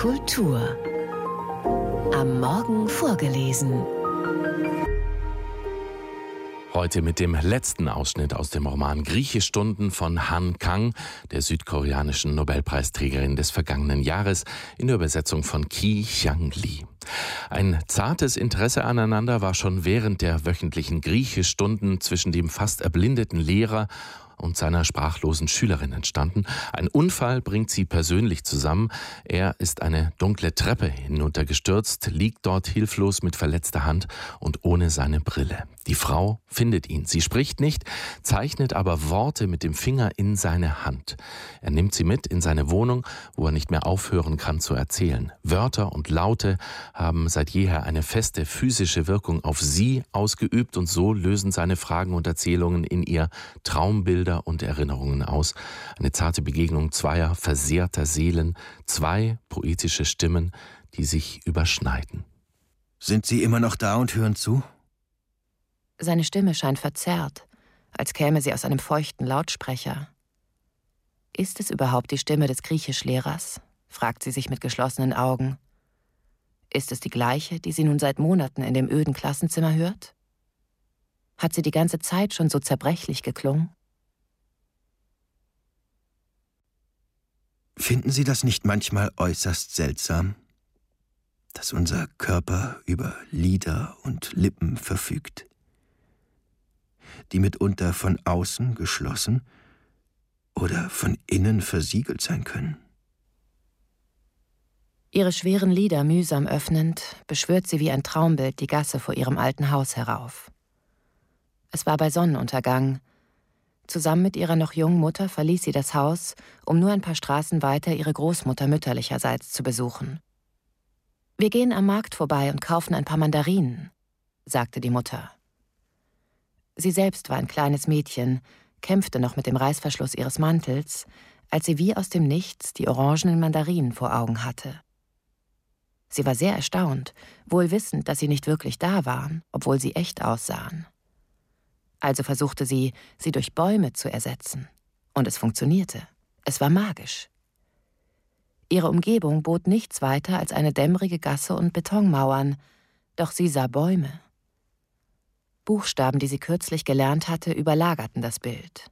Kultur. Am Morgen vorgelesen. Heute mit dem letzten Ausschnitt aus dem Roman Griechestunden von Han Kang, der südkoreanischen Nobelpreisträgerin des vergangenen Jahres, in der Übersetzung von Ki Hyang Lee. Ein zartes Interesse aneinander war schon während der wöchentlichen Griechestunden zwischen dem fast erblindeten Lehrer und seiner sprachlosen Schülerin entstanden. Ein Unfall bringt sie persönlich zusammen. Er ist eine dunkle Treppe hinuntergestürzt, liegt dort hilflos mit verletzter Hand und ohne seine Brille. Die Frau findet ihn. Sie spricht nicht, zeichnet aber Worte mit dem Finger in seine Hand. Er nimmt sie mit in seine Wohnung, wo er nicht mehr aufhören kann zu erzählen. Wörter und Laute haben seit jeher eine feste physische Wirkung auf sie ausgeübt und so lösen seine Fragen und Erzählungen in ihr Traumbilder und Erinnerungen aus. Eine zarte Begegnung zweier versehrter Seelen, zwei poetische Stimmen, die sich überschneiden. Sind Sie immer noch da und hören zu? Seine Stimme scheint verzerrt, als käme sie aus einem feuchten Lautsprecher. Ist es überhaupt die Stimme des Griechischlehrers? Fragt sie sich mit geschlossenen Augen. Ist es die gleiche, die sie nun seit Monaten in dem öden Klassenzimmer hört? Hat sie die ganze Zeit schon so zerbrechlich geklungen? Finden Sie das nicht manchmal äußerst seltsam, dass unser Körper über Lider und Lippen verfügt, die mitunter von außen geschlossen oder von innen versiegelt sein können? Ihre schweren Lider mühsam öffnend, beschwört sie wie ein Traumbild die Gasse vor ihrem alten Haus herauf. Es war bei Sonnenuntergang. Zusammen mit ihrer noch jungen Mutter verließ sie das Haus, um nur ein paar Straßen weiter ihre Großmutter mütterlicherseits zu besuchen. »Wir gehen am Markt vorbei und kaufen ein paar Mandarinen«, sagte die Mutter. Sie selbst war ein kleines Mädchen, kämpfte noch mit dem Reißverschluss ihres Mantels, als sie wie aus dem Nichts die orangenen Mandarinen vor Augen hatte. Sie war sehr erstaunt, wohl wissend, dass sie nicht wirklich da waren, obwohl sie echt aussahen. Also versuchte sie, sie durch Bäume zu ersetzen. Und es funktionierte. Es war magisch. Ihre Umgebung bot nichts weiter als eine dämmerige Gasse und Betonmauern, doch sie sah Bäume. Buchstaben, die sie kürzlich gelernt hatte, überlagerten das Bild.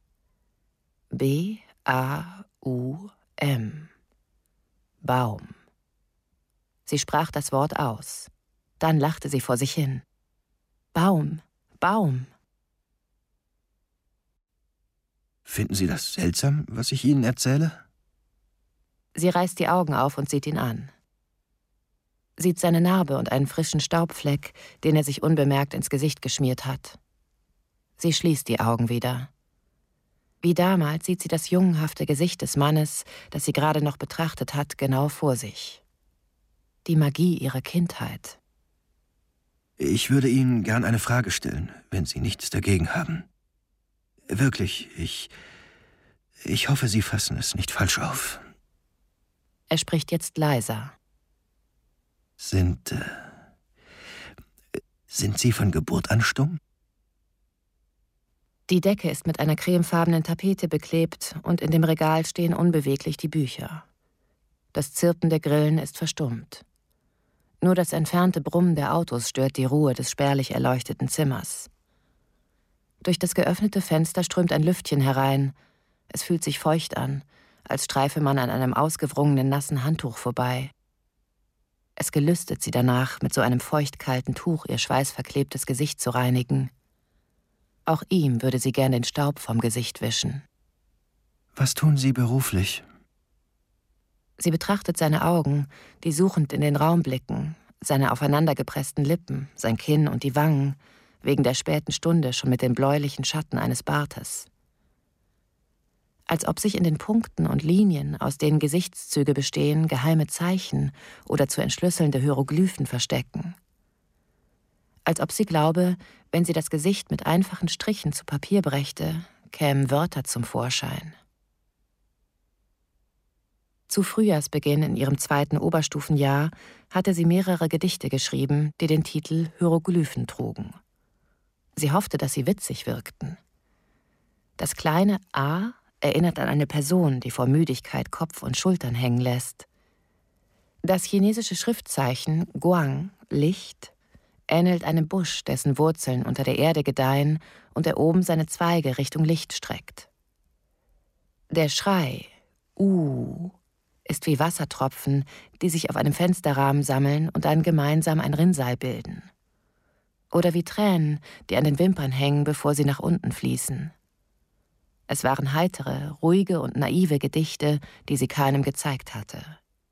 B-A-U-M. Baum. Sie sprach das Wort aus. Dann lachte sie vor sich hin. Baum, Baum. Finden Sie das seltsam, was ich Ihnen erzähle? Sie reißt die Augen auf und sieht ihn an. Sieht seine Narbe und einen frischen Staubfleck, den er sich unbemerkt ins Gesicht geschmiert hat. Sie schließt die Augen wieder. Wie damals sieht sie das jungenhafte Gesicht des Mannes, das sie gerade noch betrachtet hat, genau vor sich. Die Magie ihrer Kindheit. Ich würde Ihnen gern eine Frage stellen, wenn Sie nichts dagegen haben. Wirklich, ich hoffe, Sie fassen es nicht falsch auf. Er spricht jetzt leiser. Sind Sie von Geburt an stumm? Die Decke ist mit einer cremefarbenen Tapete beklebt und in dem Regal stehen unbeweglich die Bücher. Das Zirpen der Grillen ist verstummt. Nur das entfernte Brummen der Autos stört die Ruhe des spärlich erleuchteten Zimmers. Durch das geöffnete Fenster strömt ein Lüftchen herein. Es fühlt sich feucht an, als streife man an einem ausgewrungenen, nassen Handtuch vorbei. Es gelüstet sie danach, mit so einem feuchtkalten Tuch ihr schweißverklebtes Gesicht zu reinigen. Auch ihm würde sie gern den Staub vom Gesicht wischen. Was tun Sie beruflich? Sie betrachtet seine Augen, die suchend in den Raum blicken, seine aufeinandergepressten Lippen, sein Kinn und die Wangen, wegen der späten Stunde schon mit den bläulichen Schatten eines Bartes. Als ob sich in den Punkten und Linien, aus denen Gesichtszüge bestehen, geheime Zeichen oder zu entschlüsselnde Hieroglyphen verstecken. Als ob sie glaube, wenn sie das Gesicht mit einfachen Strichen zu Papier brächte, kämen Wörter zum Vorschein. Zu Frühjahrsbeginn in ihrem 2. Oberstufenjahr hatte sie mehrere Gedichte geschrieben, die den Titel Hieroglyphen trugen. Sie hoffte, dass sie witzig wirkten. Das kleine A erinnert an eine Person, die vor Müdigkeit Kopf und Schultern hängen lässt. Das chinesische Schriftzeichen Guang, Licht, ähnelt einem Busch, dessen Wurzeln unter der Erde gedeihen und der oben seine Zweige Richtung Licht streckt. Der Schrei ist wie Wassertropfen, die sich auf einem Fensterrahmen sammeln und dann gemeinsam ein Rinnsal bilden. Oder wie Tränen, die an den Wimpern hängen, bevor sie nach unten fließen. Es waren heitere, ruhige und naive Gedichte, die sie keinem gezeigt hatte.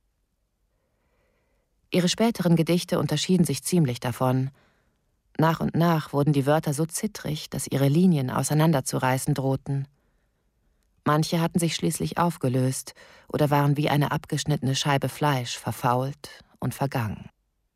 Ihre späteren Gedichte unterschieden sich ziemlich davon. Nach und nach wurden die Wörter so zittrig, dass ihre Linien auseinanderzureißen drohten. Manche hatten sich schließlich aufgelöst oder waren wie eine abgeschnittene Scheibe Fleisch verfault und vergangen.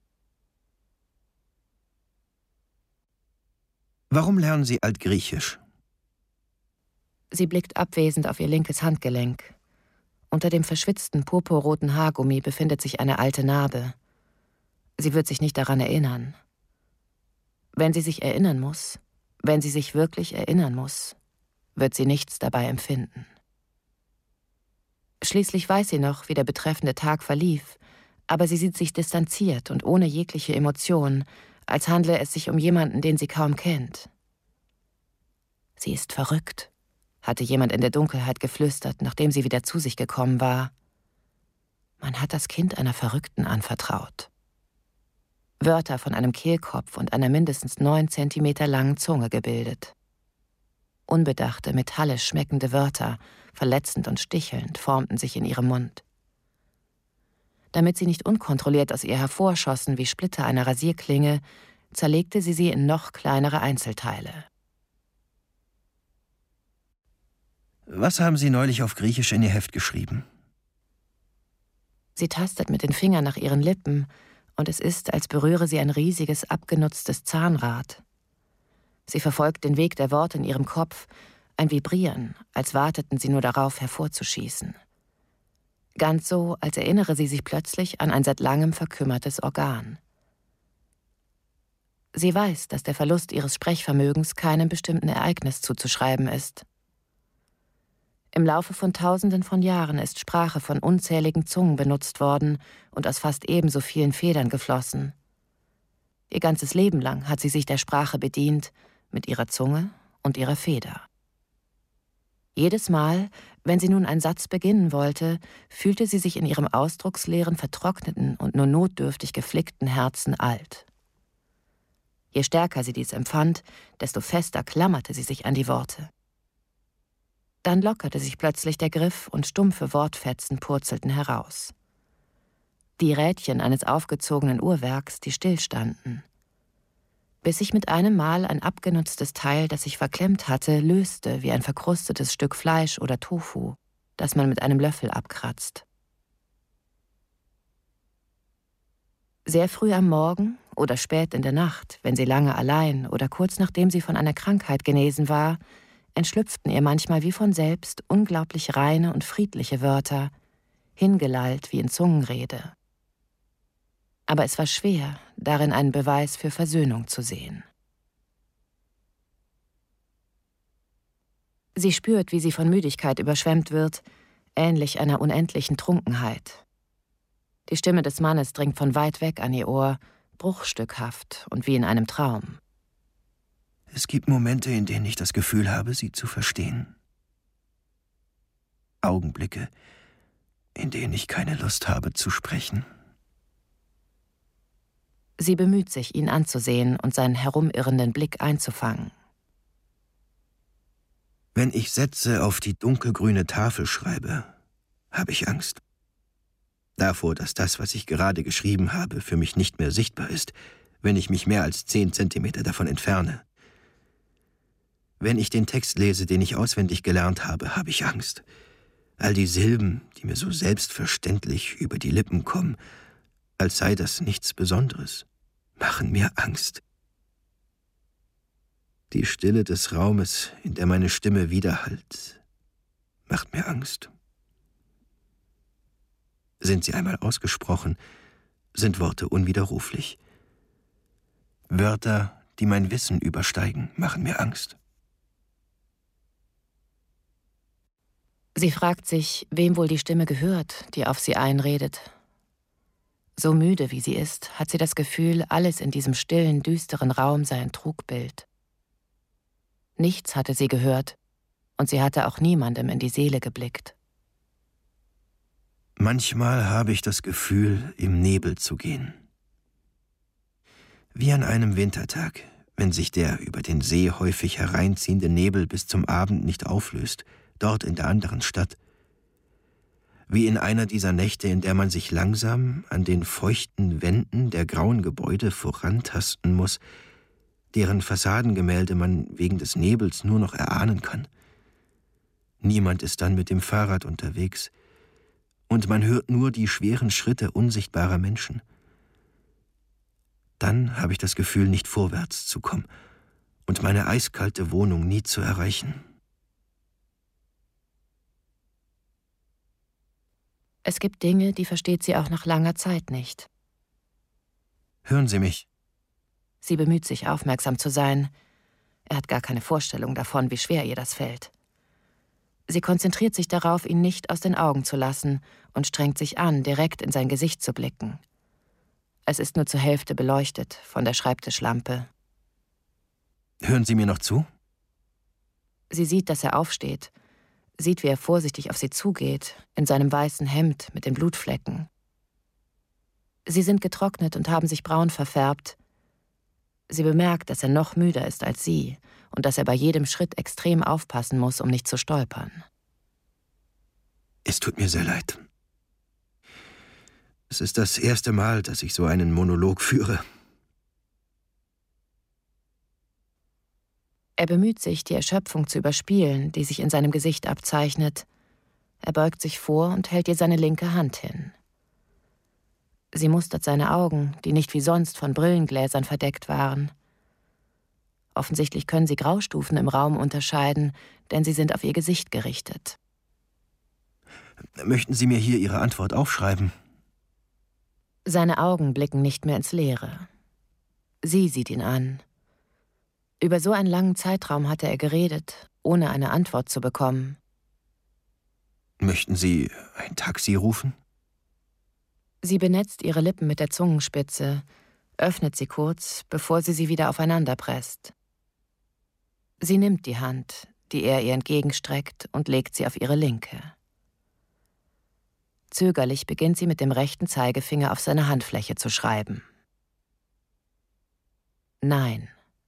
Warum lernen Sie Altgriechisch? Sie blickt abwesend auf ihr linkes Handgelenk. Unter dem verschwitzten purpurroten Haargummi befindet sich eine alte Narbe. Sie wird sich nicht daran erinnern. Wenn sie sich erinnern muss, wenn sie sich wirklich erinnern muss, wird sie nichts dabei empfinden. Schließlich weiß sie noch, wie der betreffende Tag verlief, aber sie sieht sich distanziert und ohne jegliche Emotion, als handle es sich um jemanden, den sie kaum kennt. Sie ist verrückt, hatte jemand in der Dunkelheit geflüstert, nachdem sie wieder zu sich gekommen war. Man hat das Kind einer Verrückten anvertraut. Wörter von einem Kehlkopf und einer mindestens 9 Zentimeter langen Zunge gebildet. Unbedachte, metallisch schmeckende Wörter, verletzend und stichelnd, formten sich in ihrem Mund. Damit sie nicht unkontrolliert aus ihr hervorschossen wie Splitter einer Rasierklinge, zerlegte sie in noch kleinere Einzelteile. Was haben Sie neulich auf Griechisch in Ihr Heft geschrieben? Sie tastet mit den Fingern nach ihren Lippen, und es ist, als berühre sie ein riesiges, abgenutztes Zahnrad. Sie verfolgt den Weg der Worte in ihrem Kopf, ein Vibrieren, als warteten sie nur darauf, hervorzuschießen. Ganz so, als erinnere sie sich plötzlich an ein seit langem verkümmertes Organ. Sie weiß, dass der Verlust ihres Sprechvermögens keinem bestimmten Ereignis zuzuschreiben ist. Im Laufe von Tausenden von Jahren ist Sprache von unzähligen Zungen benutzt worden und aus fast ebenso vielen Federn geflossen. Ihr ganzes Leben lang hat sie sich der Sprache bedient, mit ihrer Zunge und ihrer Feder. Jedes Mal, wenn sie nun einen Satz beginnen wollte, fühlte sie sich in ihrem ausdrucksleeren, vertrockneten und nur notdürftig geflickten Herzen alt. Je stärker sie dies empfand, desto fester klammerte sie sich an die Worte. Dann lockerte sich plötzlich der Griff und stumpfe Wortfetzen purzelten heraus. Die Rädchen eines aufgezogenen Uhrwerks, die stillstanden. Bis sich mit einem Mal ein abgenutztes Teil, das sich verklemmt hatte, löste wie ein verkrustetes Stück Fleisch oder Tofu, das man mit einem Löffel abkratzt. Sehr früh am Morgen oder spät in der Nacht, wenn sie lange allein oder kurz nachdem sie von einer Krankheit genesen war, entschlüpften ihr manchmal wie von selbst unglaublich reine und friedliche Wörter, hingelallt wie in Zungenrede. Aber es war schwer, darin einen Beweis für Versöhnung zu sehen. Sie spürt, wie sie von Müdigkeit überschwemmt wird, ähnlich einer unendlichen Trunkenheit. Die Stimme des Mannes dringt von weit weg an ihr Ohr, bruchstückhaft und wie in einem Traum. Es gibt Momente, in denen ich das Gefühl habe, Sie zu verstehen. Augenblicke, in denen ich keine Lust habe zu sprechen. Sie bemüht sich, ihn anzusehen und seinen herumirrenden Blick einzufangen. Wenn ich Sätze auf die dunkelgrüne Tafel schreibe, habe ich Angst. Davor, dass das, was ich gerade geschrieben habe, für mich nicht mehr sichtbar ist, wenn ich mich mehr als 10 Zentimeter davon entferne. Wenn ich den Text lese, den ich auswendig gelernt habe, habe ich Angst. All die Silben, die mir so selbstverständlich über die Lippen kommen, als sei das nichts Besonderes, machen mir Angst. Die Stille des Raumes, in der meine Stimme widerhallt, macht mir Angst. Sind sie einmal ausgesprochen, sind Worte unwiderruflich. Wörter, die mein Wissen übersteigen, machen mir Angst. Sie fragt sich, wem wohl die Stimme gehört, die auf sie einredet. So müde wie sie ist, hat sie das Gefühl, alles in diesem stillen, düsteren Raum sei ein Trugbild. Nichts hatte sie gehört, und sie hatte auch niemandem in die Seele geblickt. Manchmal habe ich das Gefühl, im Nebel zu gehen. Wie an einem Wintertag, wenn sich der über den See häufig hereinziehende Nebel bis zum Abend nicht auflöst, dort in der anderen Stadt. Wie in einer dieser Nächte, in der man sich langsam an den feuchten Wänden der grauen Gebäude vorantasten muss, deren Fassadengemälde man wegen des Nebels nur noch erahnen kann. Niemand ist dann mit dem Fahrrad unterwegs, und man hört nur die schweren Schritte unsichtbarer Menschen. Dann habe ich das Gefühl, nicht vorwärts zu kommen und meine eiskalte Wohnung nie zu erreichen. Es gibt Dinge, die versteht sie auch nach langer Zeit nicht. Hören Sie mich. Sie bemüht sich, aufmerksam zu sein. Er hat gar keine Vorstellung davon, wie schwer ihr das fällt. Sie konzentriert sich darauf, ihn nicht aus den Augen zu lassen und strengt sich an, direkt in sein Gesicht zu blicken. Es ist nur zur Hälfte beleuchtet von der Schreibtischlampe. Hören Sie mir noch zu? Sie sieht, dass er aufsteht, sieht, wie er vorsichtig auf sie zugeht, in seinem weißen Hemd mit den Blutflecken. Sie sind getrocknet und haben sich braun verfärbt. Sie bemerkt, dass er noch müder ist als sie und dass er bei jedem Schritt extrem aufpassen muss, um nicht zu stolpern. Es tut mir sehr leid. Es ist das erste Mal, dass ich so einen Monolog führe. Er bemüht sich, die Erschöpfung zu überspielen, die sich in seinem Gesicht abzeichnet. Er beugt sich vor und hält ihr seine linke Hand hin. Sie mustert seine Augen, die nicht wie sonst von Brillengläsern verdeckt waren. Offensichtlich können sie Graustufen im Raum unterscheiden, denn sie sind auf ihr Gesicht gerichtet. Möchten Sie mir hier Ihre Antwort aufschreiben? Seine Augen blicken nicht mehr ins Leere. Sie sieht ihn an. Über so einen langen Zeitraum hatte er geredet, ohne eine Antwort zu bekommen. Möchten Sie ein Taxi rufen? Sie benetzt ihre Lippen mit der Zungenspitze, öffnet sie kurz, bevor sie wieder aufeinander presst. Sie nimmt die Hand, die er ihr entgegenstreckt, und legt sie auf ihre linke. Zögerlich beginnt sie mit dem rechten Zeigefinger auf seine Handfläche zu schreiben. Nein.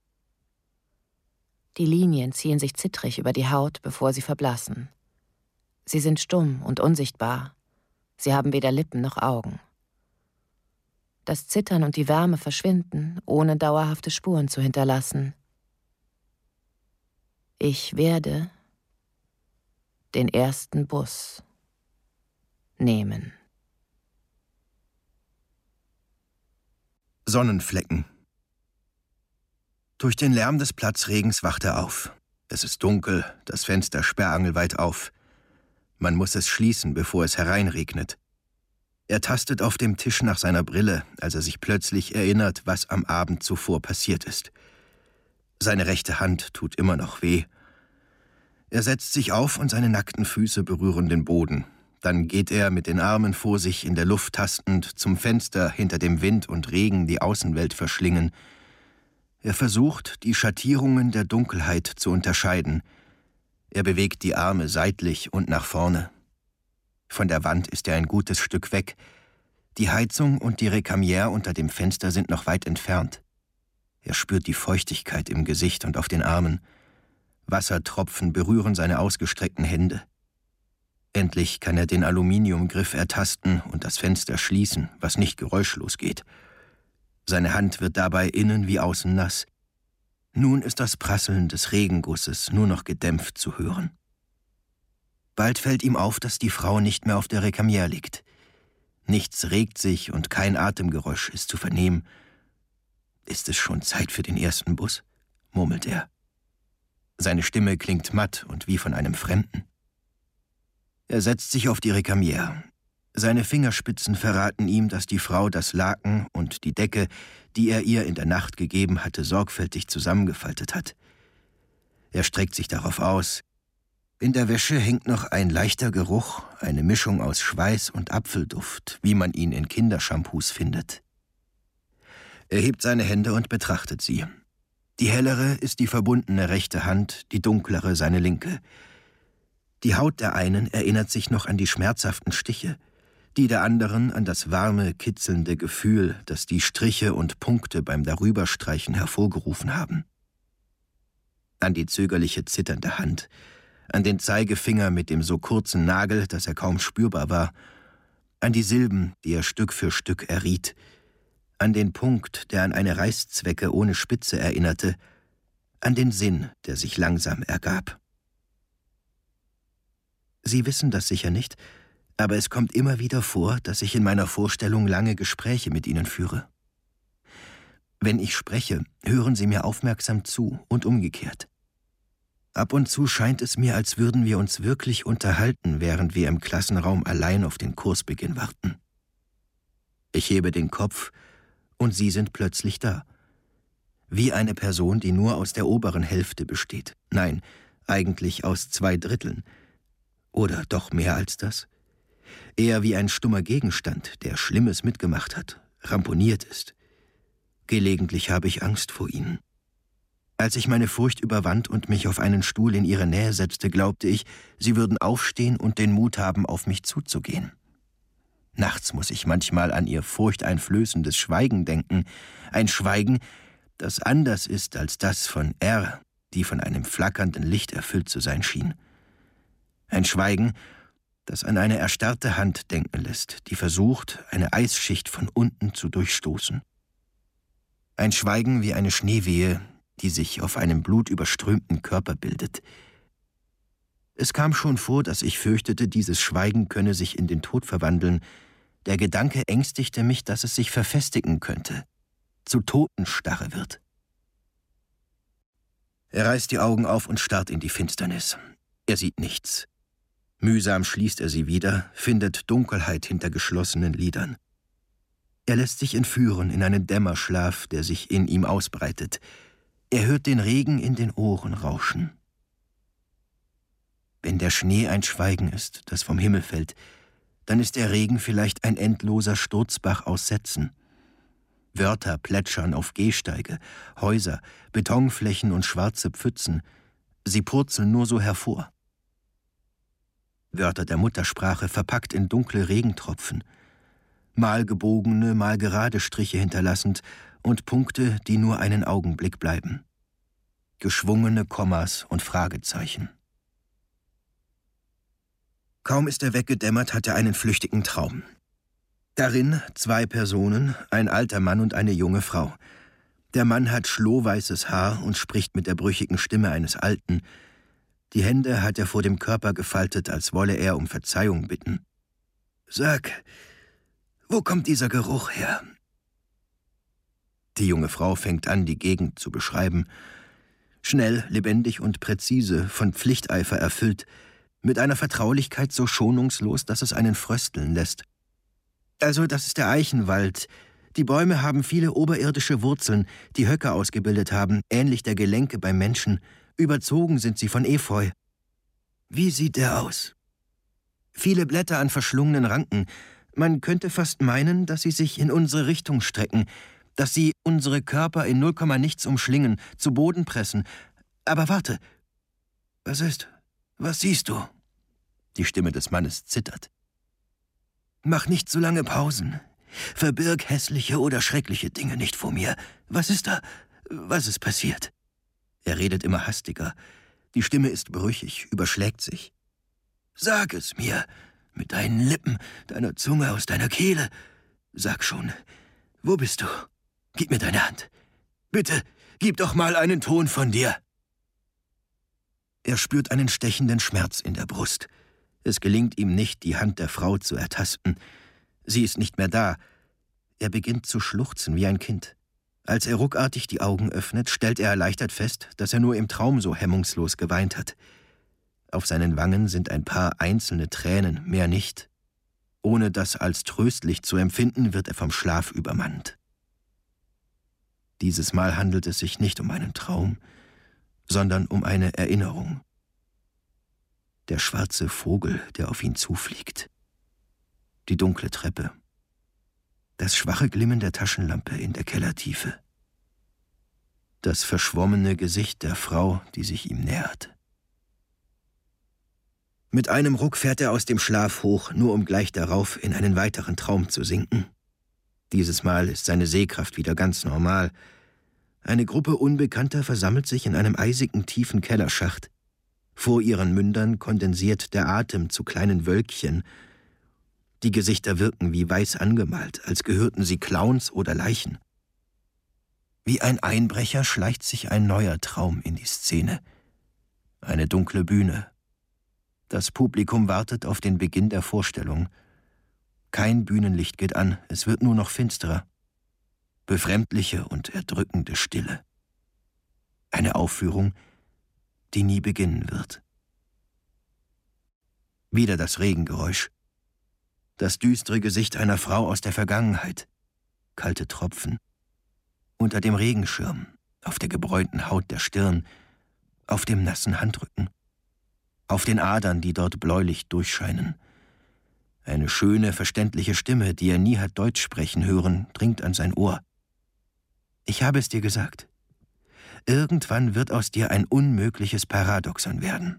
Die Linien ziehen sich zittrig über die Haut, bevor sie verblassen. Sie sind stumm und unsichtbar. Sie haben weder Lippen noch Augen. Das Zittern und die Wärme verschwinden, ohne dauerhafte Spuren zu hinterlassen. Ich werde den ersten Bus nehmen. Sonnenflecken. Durch den Lärm des Platzregens wacht er auf. Es ist dunkel, das Fenster sperrangelweit auf. Man muss es schließen, bevor es hereinregnet. Er tastet auf dem Tisch nach seiner Brille, als er sich plötzlich erinnert, was am Abend zuvor passiert ist. Seine rechte Hand tut immer noch weh. Er setzt sich auf und seine nackten Füße berühren den Boden. Dann geht er mit den Armen vor sich in der Luft tastend zum Fenster, hinter dem Wind und Regen die Außenwelt verschlingen. Er versucht, die Schattierungen der Dunkelheit zu unterscheiden. Er bewegt die Arme seitlich und nach vorne. Von der Wand ist er ein gutes Stück weg. Die Heizung und die Rekamiere unter dem Fenster sind noch weit entfernt. Er spürt die Feuchtigkeit im Gesicht und auf den Armen. Wassertropfen berühren seine ausgestreckten Hände. Endlich kann er den Aluminiumgriff ertasten und das Fenster schließen, was nicht geräuschlos geht. Seine Hand wird dabei innen wie außen nass. Nun ist das Prasseln des Regengusses nur noch gedämpft zu hören. Bald fällt ihm auf, dass die Frau nicht mehr auf der Rekamiere liegt. Nichts regt sich und kein Atemgeräusch ist zu vernehmen. »Ist es schon Zeit für den ersten Bus?« murmelt er. Seine Stimme klingt matt und wie von einem Fremden. Er setzt sich auf die Rekamiere. Seine Fingerspitzen verraten ihm, dass die Frau das Laken und die Decke, die er ihr in der Nacht gegeben hatte, sorgfältig zusammengefaltet hat. Er streckt sich darauf aus. In der Wäsche hängt noch ein leichter Geruch, eine Mischung aus Schweiß und Apfelduft, wie man ihn in Kindershampoos findet. Er hebt seine Hände und betrachtet sie. Die hellere ist die verbundene rechte Hand, die dunklere seine linke. Die Haut der einen erinnert sich noch an die schmerzhaften Stiche, die der anderen an das warme, kitzelnde Gefühl, das die Striche und Punkte beim Darüberstreichen hervorgerufen haben. An die zögerliche, zitternde Hand, an den Zeigefinger mit dem so kurzen Nagel, dass er kaum spürbar war, an die Silben, die er Stück für Stück erriet, an den Punkt, der an eine Reißzwecke ohne Spitze erinnerte, an den Sinn, der sich langsam ergab. Sie wissen das sicher nicht, aber es kommt immer wieder vor, dass ich in meiner Vorstellung lange Gespräche mit Ihnen führe. Wenn ich spreche, hören Sie mir aufmerksam zu und umgekehrt. Ab und zu scheint es mir, als würden wir uns wirklich unterhalten, während wir im Klassenraum allein auf den Kursbeginn warten. Ich hebe den Kopf, und Sie sind plötzlich da. Wie eine Person, die nur aus der oberen Hälfte besteht. Nein, eigentlich aus 2/3. Oder doch mehr als das. Eher wie ein stummer Gegenstand, der Schlimmes mitgemacht hat, ramponiert ist. Gelegentlich habe ich Angst vor Ihnen. Als ich meine Furcht überwand und mich auf einen Stuhl in Ihre Nähe setzte, glaubte ich, Sie würden aufstehen und den Mut haben, auf mich zuzugehen. Nachts muss ich manchmal an Ihr furchteinflößendes Schweigen denken, ein Schweigen, das anders ist als das von R, die von einem flackernden Licht erfüllt zu sein schien. Ein Schweigen, das an eine erstarrte Hand denken lässt, die versucht, eine Eisschicht von unten zu durchstoßen. Ein Schweigen wie eine Schneewehe, die sich auf einem blutüberströmten Körper bildet. Es kam schon vor, dass ich fürchtete, dieses Schweigen könne sich in den Tod verwandeln. Der Gedanke ängstigte mich, dass es sich verfestigen könnte, zu Totenstarre wird. Er reißt die Augen auf und starrt in die Finsternis. Er sieht nichts. Mühsam schließt er sie wieder, findet Dunkelheit hinter geschlossenen Lidern. Er lässt sich entführen in einen Dämmerschlaf, der sich in ihm ausbreitet. Er hört den Regen in den Ohren rauschen. Wenn der Schnee ein Schweigen ist, das vom Himmel fällt, dann ist der Regen vielleicht ein endloser Sturzbach aus Sätzen. Wörter plätschern auf Gehsteige, Häuser, Betonflächen und schwarze Pfützen. Sie purzeln nur so hervor. Wörter der Muttersprache verpackt in dunkle Regentropfen, mal gebogene, mal gerade Striche hinterlassend und Punkte, die nur einen Augenblick bleiben. Geschwungene Kommas und Fragezeichen. Kaum ist er weggedämmert, hat er einen flüchtigen Traum. Darin 2 Personen, ein alter Mann und eine junge Frau. Der Mann hat schlohweißes Haar und spricht mit der brüchigen Stimme eines Alten. Die Hände hat er vor dem Körper gefaltet, als wolle er um Verzeihung bitten. »Sag, wo kommt dieser Geruch her?« Die junge Frau fängt an, die Gegend zu beschreiben. Schnell, lebendig und präzise, von Pflichteifer erfüllt, mit einer Vertraulichkeit so schonungslos, dass es einen frösteln lässt. »Also, das ist der Eichenwald. Die Bäume haben viele oberirdische Wurzeln, die Höcker ausgebildet haben, ähnlich der Gelenke beim Menschen. Überzogen sind sie von Efeu.« »Wie sieht der aus?« »Viele Blätter an verschlungenen Ranken. Man könnte fast meinen, dass sie sich in unsere Richtung strecken, dass sie unsere Körper in 0, nichts umschlingen, zu Boden pressen. Aber warte. Was ist? Was siehst du?« Die Stimme des Mannes zittert. »Mach nicht so lange Pausen. Verbirg hässliche oder schreckliche Dinge nicht vor mir. Was ist da? Was ist passiert?« Er redet immer hastiger. Die Stimme ist brüchig, überschlägt sich. »Sag es mir, mit deinen Lippen, deiner Zunge aus deiner Kehle. Sag schon, wo bist du? Gib mir deine Hand. Bitte, gib doch mal einen Ton von dir.« Er spürt einen stechenden Schmerz in der Brust. Es gelingt ihm nicht, die Hand der Frau zu ertasten. Sie ist nicht mehr da. Er beginnt zu schluchzen wie ein Kind. Als er ruckartig die Augen öffnet, stellt er erleichtert fest, dass er nur im Traum so hemmungslos geweint hat. Auf seinen Wangen sind ein paar einzelne Tränen, mehr nicht. Ohne das als tröstlich zu empfinden, wird er vom Schlaf übermannt. Dieses Mal handelt es sich nicht um einen Traum, sondern um eine Erinnerung. der schwarze Vogel, der auf ihn zufliegt. Die dunkle Treppe. Das schwache Glimmen der Taschenlampe in der Kellertiefe. Das verschwommene Gesicht der Frau, die sich ihm nähert. Mit einem Ruck fährt er aus dem Schlaf hoch, nur um gleich darauf in einen weiteren Traum zu sinken. Dieses Mal ist seine Sehkraft wieder ganz normal. Eine Gruppe Unbekannter versammelt sich in einem eisigen, tiefen Kellerschacht. Vor ihren Mündern kondensiert der Atem zu kleinen Wölkchen. Die Gesichter wirken wie weiß angemalt, als gehörten sie Clowns oder Leichen. Wie ein Einbrecher schleicht sich ein neuer Traum in die Szene. Eine dunkle Bühne. Das Publikum wartet auf den Beginn der Vorstellung. Kein Bühnenlicht geht an, es wird nur noch finsterer. Befremdliche und erdrückende Stille. Eine Aufführung, die nie beginnen wird. Wieder das Regengeräusch. Das düstere Gesicht einer Frau aus der Vergangenheit. Kalte Tropfen. Unter dem Regenschirm, auf der gebräunten Haut der Stirn, auf dem nassen Handrücken. Auf den Adern, die dort bläulich durchscheinen. Eine schöne, verständliche Stimme, die er nie hat Deutsch sprechen hören, dringt an sein Ohr. Ich habe es dir gesagt. Irgendwann wird aus dir ein unmögliches Paradoxon werden.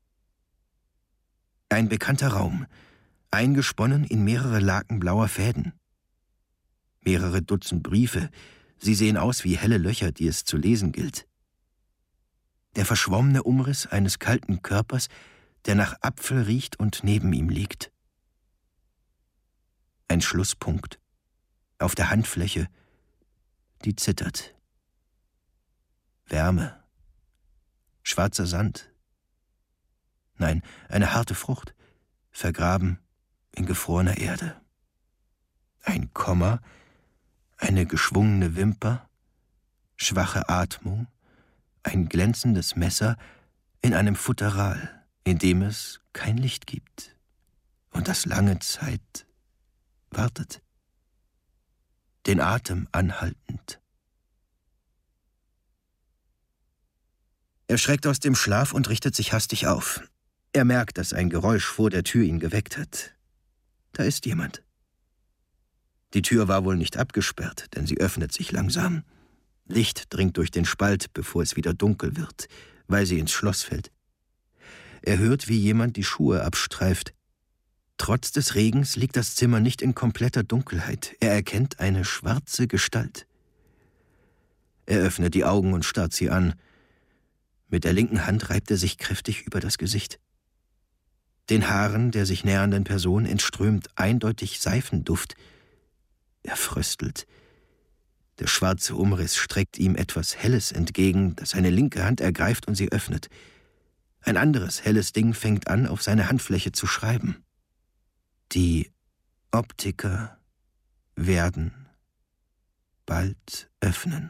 Ein bekannter Raum, eingesponnen in mehrere Laken blauer Fäden. Mehrere Dutzend Briefe, sie sehen aus wie helle Löcher, die es zu lesen gilt. Der verschwommene Umriss eines kalten Körpers, der nach Apfel riecht und neben ihm liegt. Ein Schlusspunkt. Auf der Handfläche, die zittert. Wärme. Schwarzer Sand. Nein, eine harte Frucht, vergraben in gefrorener Erde. Ein Komma, eine geschwungene Wimper, schwache Atmung, ein glänzendes Messer in einem Futteral, in dem es kein Licht gibt und das lange Zeit wartet, den Atem anhaltend. Er schreckt aus dem Schlaf und richtet sich hastig auf. Er merkt, dass ein Geräusch vor der Tür ihn geweckt hat. Da ist jemand. Die Tür war wohl nicht abgesperrt, denn sie öffnet sich langsam. Licht dringt durch den Spalt, bevor es wieder dunkel wird, weil sie ins Schloss fällt. Er hört, wie jemand die Schuhe abstreift. Trotz des Regens liegt das Zimmer nicht in kompletter Dunkelheit. Er erkennt eine schwarze Gestalt. Er öffnet die Augen und starrt sie an. Mit der linken Hand reibt er sich kräftig über das Gesicht. Den Haaren der sich nähernden Person entströmt eindeutig Seifenduft. Er fröstelt. Der schwarze Umriss streckt ihm etwas Helles entgegen, das seine linke Hand ergreift und sie öffnet. Ein anderes helles Ding fängt an, auf seine Handfläche zu schreiben. Die Optiker werden bald öffnen.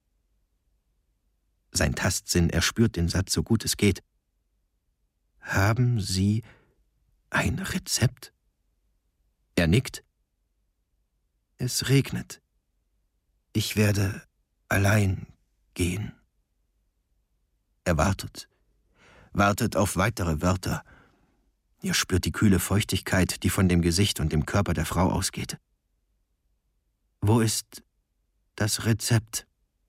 Sein Tastsinn erspürt den Satz so gut es geht. Haben Sie ein Rezept? Er nickt. Es regnet. Ich werde allein gehen. Er wartet auf weitere Wörter. Er spürt die kühle Feuchtigkeit, die von dem Gesicht und dem Körper der Frau ausgeht. Wo ist das Rezept?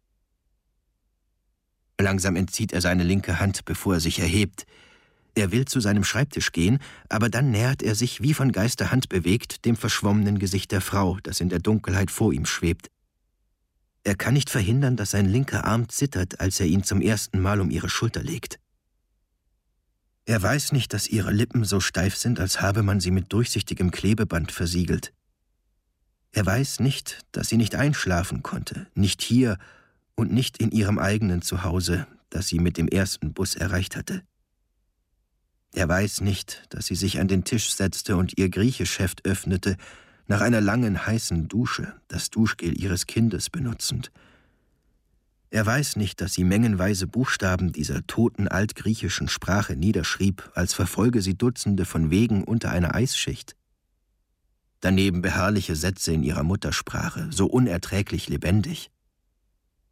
Langsam entzieht er seine linke Hand, bevor er sich erhebt. Er will zu seinem Schreibtisch gehen, aber dann nähert er sich, wie von Geisterhand bewegt, dem verschwommenen Gesicht der Frau, das in der Dunkelheit vor ihm schwebt. Er kann nicht verhindern, dass sein linker Arm zittert, als er ihn zum ersten Mal um ihre Schulter legt. Er weiß nicht, dass ihre Lippen so steif sind, als habe man sie mit durchsichtigem Klebeband versiegelt. Er weiß nicht, dass sie nicht einschlafen konnte, nicht hier und nicht in ihrem eigenen Zuhause, das sie mit dem ersten Bus erreicht hatte. Er weiß nicht, dass sie sich an den Tisch setzte und ihr Griechischheft öffnete, nach einer langen, heißen Dusche, das Duschgel ihres Kindes benutzend. Er weiß nicht, dass sie mengenweise Buchstaben dieser toten altgriechischen Sprache niederschrieb, als verfolge sie Dutzende von Wegen unter einer Eisschicht. Daneben beharrliche Sätze in ihrer Muttersprache, so unerträglich lebendig.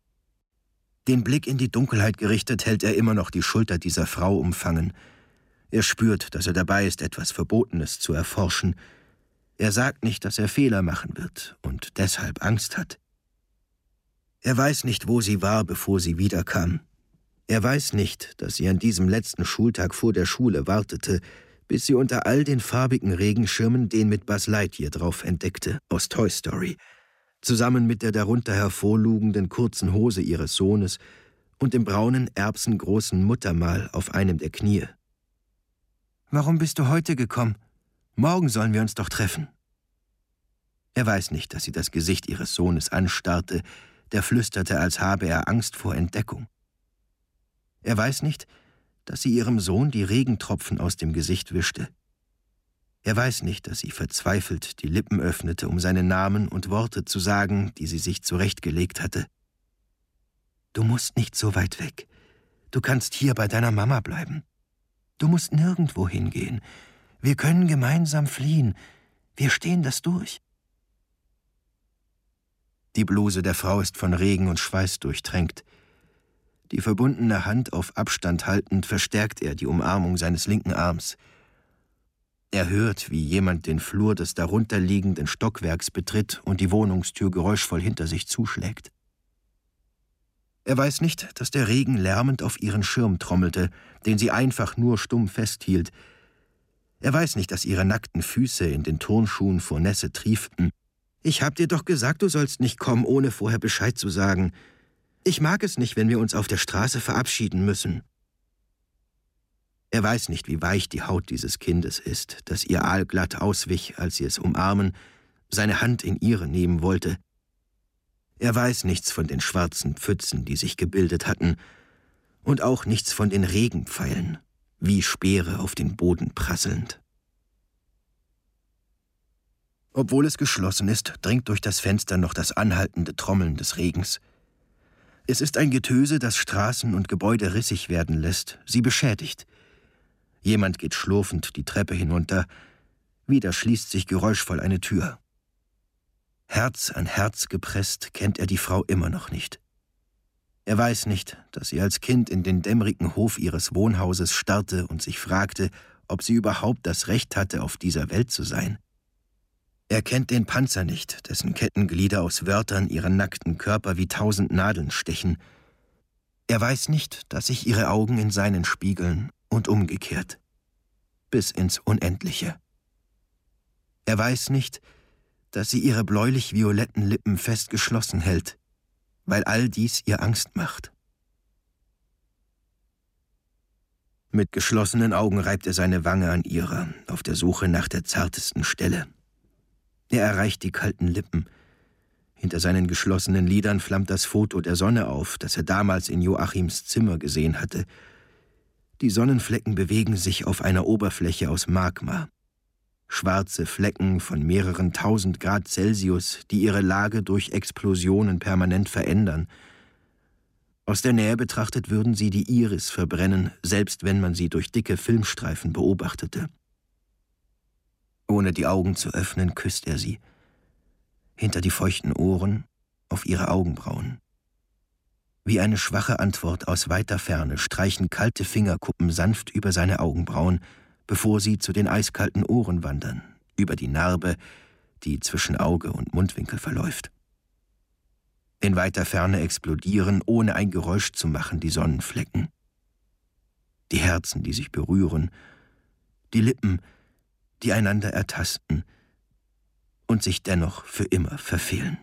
Den Blick in die Dunkelheit gerichtet, hält er immer noch die Schulter dieser Frau umfangen. Er spürt, dass er dabei ist, etwas Verbotenes zu erforschen. Er sagt nicht, dass er Fehler machen wird und deshalb Angst hat. Er weiß nicht, wo sie war, bevor sie wiederkam. Er weiß nicht, dass sie an diesem letzten Schultag vor der Schule wartete, bis sie unter all den farbigen Regenschirmen den mit Buzz Lightyear drauf entdeckte, aus Toy Story, zusammen mit der darunter hervorlugenden kurzen Hose ihres Sohnes und dem braunen, erbsengroßen Muttermal auf einem der Knie. »Warum bist du heute gekommen? Morgen sollen wir uns doch treffen.« Er weiß nicht, dass sie das Gesicht ihres Sohnes anstarrte, der flüsterte, als habe er Angst vor Entdeckung. Er weiß nicht, dass sie ihrem Sohn die Regentropfen aus dem Gesicht wischte. Er weiß nicht, dass sie verzweifelt die Lippen öffnete, um seinen Namen und Worte zu sagen, die sie sich zurechtgelegt hatte. »Du musst nicht so weit weg. Du kannst hier bei deiner Mama bleiben. Du musst nirgendwo hingehen. Wir können gemeinsam fliehen. Wir stehen das durch.« Die Bluse der Frau ist von Regen und Schweiß durchtränkt. Die verbundene Hand auf Abstand haltend verstärkt er die Umarmung seines linken Arms. Er hört, wie jemand den Flur des darunterliegenden Stockwerks betritt und die Wohnungstür geräuschvoll hinter sich zuschlägt. Er weiß nicht, dass der Regen lärmend auf ihren Schirm trommelte, den sie einfach nur stumm festhielt. Er weiß nicht, dass ihre nackten Füße in den Turnschuhen vor Nässe trieften. »Ich hab dir doch gesagt, du sollst nicht kommen, ohne vorher Bescheid zu sagen. Ich mag es nicht, wenn wir uns auf der Straße verabschieden müssen.« Er weiß nicht, wie weich die Haut dieses Kindes ist, das ihr aalglatt auswich, als sie es umarmen, seine Hand in ihre nehmen wollte. Er weiß nichts von den schwarzen Pfützen, die sich gebildet hatten, und auch nichts von den Regenpfeilen, wie Speere auf den Boden prasselnd. Obwohl es geschlossen ist, dringt durch das Fenster noch das anhaltende Trommeln des Regens. Es ist ein Getöse, das Straßen und Gebäude rissig werden lässt, sie beschädigt. Jemand geht schlurfend die Treppe hinunter, wieder schließt sich geräuschvoll eine Tür. Herz an Herz gepresst kennt er die Frau immer noch nicht. Er weiß nicht, dass sie als Kind in den dämmerigen Hof ihres Wohnhauses starrte und sich fragte, ob sie überhaupt das Recht hatte, auf dieser Welt zu sein. Er kennt den Panzer nicht, dessen Kettenglieder aus Wörtern ihren nackten Körper wie 1000 Nadeln stechen. Er weiß nicht, dass sich ihre Augen in seinen spiegeln und umgekehrt, bis ins Unendliche. Er weiß nicht, dass sie ihre bläulich-violetten Lippen fest geschlossen hält, weil all dies ihr Angst macht. Mit geschlossenen Augen reibt er seine Wange an ihrer, auf der Suche nach der zartesten Stelle. Er erreicht die kalten Lippen. Hinter seinen geschlossenen Lidern flammt das Foto der Sonne auf, das er damals in Joachims Zimmer gesehen hatte. Die Sonnenflecken bewegen sich auf einer Oberfläche aus Magma. Schwarze Flecken von mehreren 1000 Grad Celsius, die ihre Lage durch Explosionen permanent verändern. Aus der Nähe betrachtet würden sie die Iris verbrennen, selbst wenn man sie durch dicke Filmstreifen beobachtete. Ohne die Augen zu öffnen, küsst er sie. Hinter die feuchten Ohren, auf ihre Augenbrauen. Wie eine schwache Antwort aus weiter Ferne streichen kalte Fingerkuppen sanft über seine Augenbrauen, bevor sie zu den eiskalten Ohren wandern, über die Narbe, die zwischen Auge und Mundwinkel verläuft. In weiter Ferne explodieren, ohne ein Geräusch zu machen, die Sonnenflecken. Die Herzen, die sich berühren, die Lippen, die einander ertasten und sich dennoch für immer verfehlen.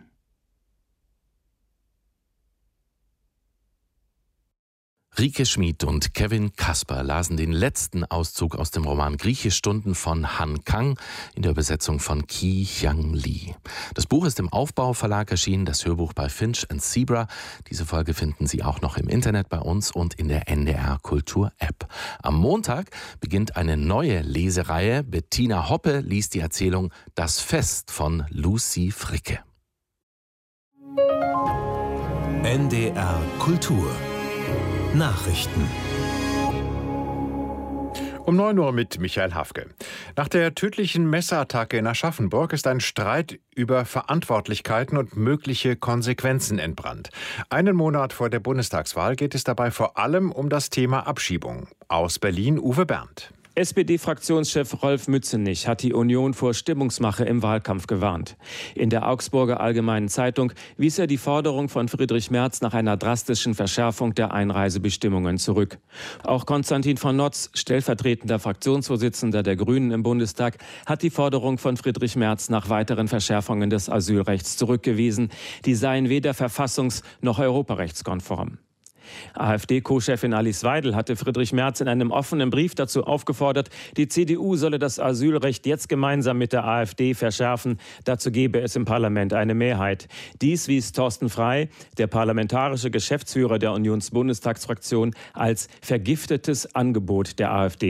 Rike Schmid und Kevin Kasper lasen den letzten Auszug aus dem Roman Griechestunden von Han Kang in der Übersetzung von Ki Hyang Lee. Das Buch ist im Aufbau Verlag erschienen, das Hörbuch bei Finch & Zebra. Diese Folge finden Sie auch noch im Internet bei uns und in der NDR Kultur App. Am Montag beginnt eine neue Lesereihe. Bettina Hoppe liest die Erzählung Das Fest von Lucy Fricke. NDR Kultur Nachrichten. Um 9 Uhr mit Michael Hafke. Nach der tödlichen Messerattacke in Aschaffenburg ist ein Streit über Verantwortlichkeiten und mögliche Konsequenzen entbrannt. Einen Monat vor der Bundestagswahl geht es dabei vor allem um das Thema Abschiebung. Aus Berlin Uwe Berndt. SPD-Fraktionschef Rolf Mützenich hat die Union vor Stimmungsmache im Wahlkampf gewarnt. In der Augsburger Allgemeinen Zeitung wies er die Forderung von Friedrich Merz nach einer drastischen Verschärfung der Einreisebestimmungen zurück. Auch Konstantin von Notz, stellvertretender Fraktionsvorsitzender der Grünen im Bundestag, hat die Forderung von Friedrich Merz nach weiteren Verschärfungen des Asylrechts zurückgewiesen. Die seien weder verfassungs- noch europarechtskonform. AfD-Co-Chefin Alice Weidel hatte Friedrich Merz in einem offenen Brief dazu aufgefordert, die CDU solle das Asylrecht jetzt gemeinsam mit der AfD verschärfen. Dazu gebe es im Parlament eine Mehrheit. Dies wies Thorsten Frey, der parlamentarische Geschäftsführer der Unionsbundestagsfraktion, als vergiftetes Angebot der AfD